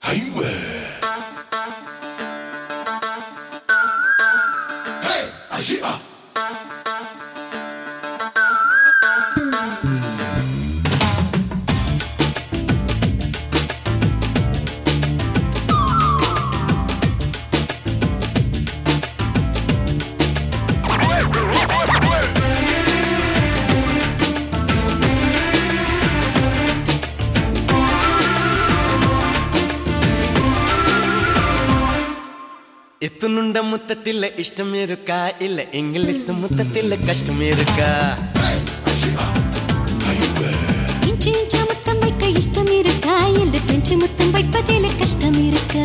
ಇತ್ತುನುಂಡ ಮುತ್ತತ್ತಿಲ್ಲ ಇಷ್ಟಮಿರುಕ ಇಲ್ಲ ಇಂಗ್ಲಿಷ್ ಮುತ್ತತ್ತಿಲ್ಲ ಕಷ್ಟಮಿರುಕ ಇಂಚು ಇಂಚು முத்தம் வைக்க இஷ்டம் இருக்கா இல்ல பிரெஞ்சு முத்தம் வைப்பதில் கஷ்டம் இருக்கா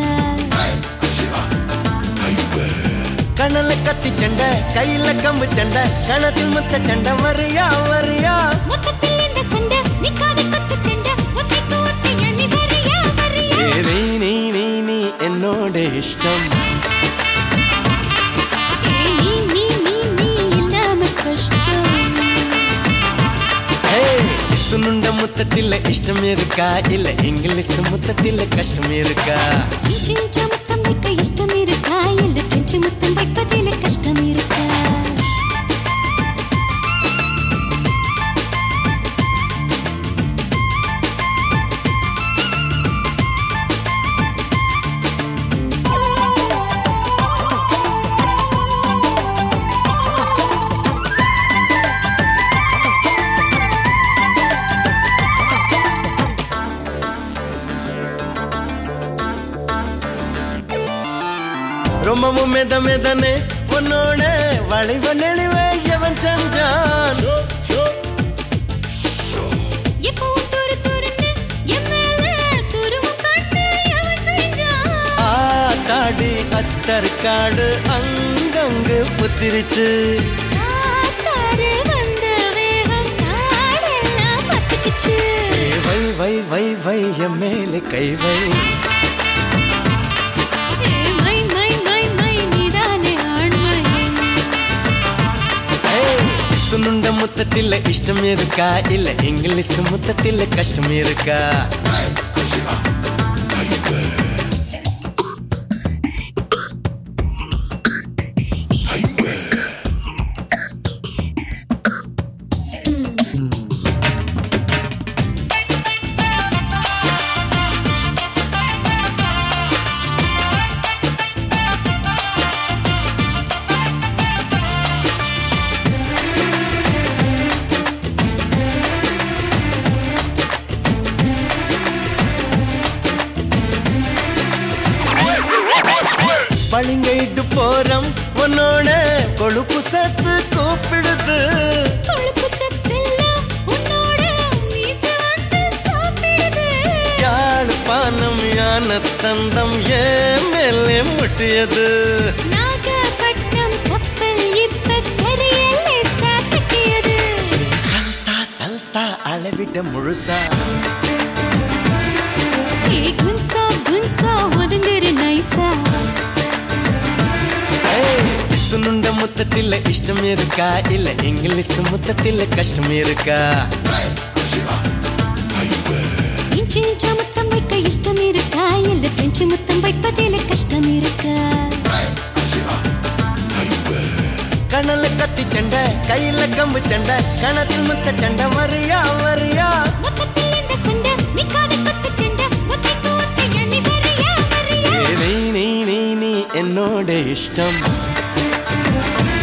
கணல கத்தி சண்டை கையில கம்பு சண்டை கணத்தில் முத்த சண்டை வரியா வரியா முத்தத்தில் இந்த சண்டை நிக்காத குத்து சண்டை ஒத்தைக்கு ஒத்தையா நீ வரியா வரியா நீ என்னோட இஷ்டம் துணுண்ட முத்தத்தில இஷ்டம் இருக்கா இல்ல இங்கிலீஷ் முத்தத்தில கஷ்டம் இருக்கா இன்ச்சு முத்தம் வைக்க இஷ்டம் இருக்கா இல்ல பிரெஞ்சு முத்தம் வைப்பதில் கஷ்டம் இருக்கா ரொம்பவும் மெதனே பொன்னோட வளைவ நெளிவே எவன் செஞ்சான் எப்பவும் துரு துருன்னு என் மேல துருவம் காட்டு எவன் செஞ்சான் ஆத்தாடி அத்தற்காடு அங்கங்கு புத்திரிச்சு காத்தாரு வந்த வேகம் காடெல்லாம் பத்திக்குச்சு வை வை வை வை என் மேலே கை வை துணுண்ட முத்தத்தில இஷ்டம் இருக்கா இல்ல இங்கிலீஷ் முத்தத்தில கஷ்டம் இருக்கா பளிங்கிட்டு போறோம் உன்னோட கொழுப்பு சத்து கூப்பிடுது கொழுப்பு சத்தெல்லாம் உன்னோட மீசை வந்து சாப்பிடுது யாழ்ப்பாணம் யான தந்தம் ஏன் மேலே முட்டியது நாகப்பட்டினம் கப்பல் இப்ப கரையிலே சாத்திக்கியது சல்சா சல்சா அளவிட முழுசா குன்சா குன்சா ஒதுங்குற நைசா துணுண்ட முத்தத்தில இஷ்டம் இருக்கா இல்ல இங்கிலீஷ் முத்தத்தில கஷ்டம் இருக்கா இன்ச்சு இன்ச்சு முத்தம் வைக்க இஷ்டம் இருக்கா இல்ல பிரெஞ்சு முத்தம் வைப்பதில் கஷ்டம் இருக்கா கணல கத்தி சண்டை கையில கம்பு சண்டை கணத்தில் முத்த சண்டை வரியா வரியா முத்தத்தில் இந்த சண்டை நிக்காத குத்து சண்டை ஒத்தைக்கு ஒத்தையா நீ வரியா வரியா நீ என்னோட இஷ்டம்